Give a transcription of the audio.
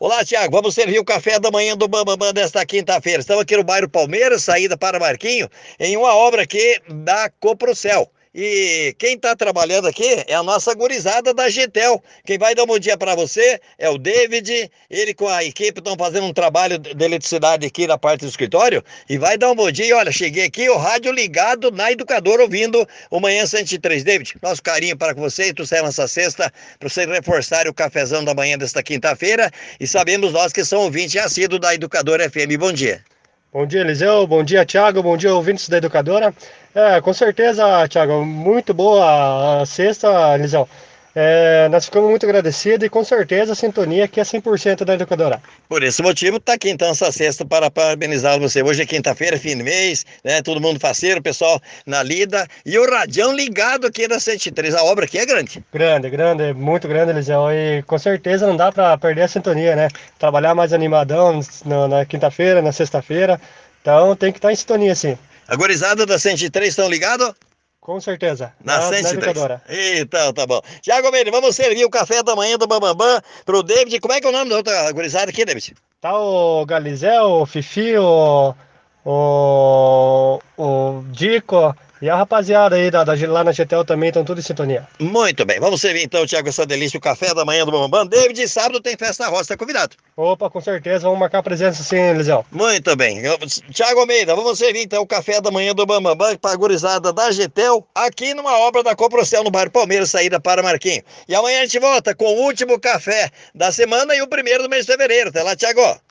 Olá, Tiago. Vamos servir o café da manhã do Bambambam desta quinta-feira. Estamos aqui no bairro Palmeiras, saída para Marquinho, em uma obra aqui da Coprocel. E quem está trabalhando aqui é a nossa gurizada da Getel. Quem vai dar um bom dia para você é o David. Ele com a equipe estão fazendo um trabalho de eletricidade aqui na parte do escritório. E vai dar um bom dia. Olha, cheguei aqui, o rádio ligado na Educadora, ouvindo o Manhã 103. David, nosso carinho para com você e trouxemos essa sexta para você reforçar o cafezão da manhã desta quinta-feira. E sabemos nós que são ouvintes assíduos da Educadora FM. Bom dia. Bom dia, Eliseu. Bom dia, Thiago. Bom dia, ouvintes da Educadora. Com certeza, Thiago, muito boa a sexta, Eliseu. Nós ficamos muito agradecidos e com certeza a sintonia aqui é 100% da Educadora. Por esse motivo, está aqui então essa sexta para parabenizar você. Hoje é quinta-feira, fim de mês, né? Todo mundo faceiro, pessoal na lida. E o radião ligado aqui da 103. A obra aqui é grande. Grande, grande, muito grande, Eliseu. E com certeza não dá para perder a sintonia, né? Trabalhar mais animadão na quinta-feira, na sexta-feira. Então tem que estar em sintonia, sim. A gurizada da 103 estão ligados? Com certeza, Na na 103. Educadora. Então, tá bom. Tiago Almeida, vamos servir o café da manhã do Bambambam pro David. Como é que é o nome da outra gurizada aqui, David? Tá o Galizel, o Fifi, o Dico e a rapaziada aí lá na GTL também estão tudo em sintonia. Muito bem. Vamos servir então, Tiago, essa delícia, o café da manhã do Bambambam. David, sábado tem festa roça, tá convidado. Opa, com certeza, vamos marcar presença sim, Eliseu. Muito bem. Tiago Almeida, vamos servir então o café da manhã do Bambambam para a gurizada da Getel, aqui numa obra da Coprocel, no bairro Palmeiras, saída para Marquinho. E amanhã a gente volta com o último café da semana e o primeiro do mês de fevereiro. Até lá, Tiago.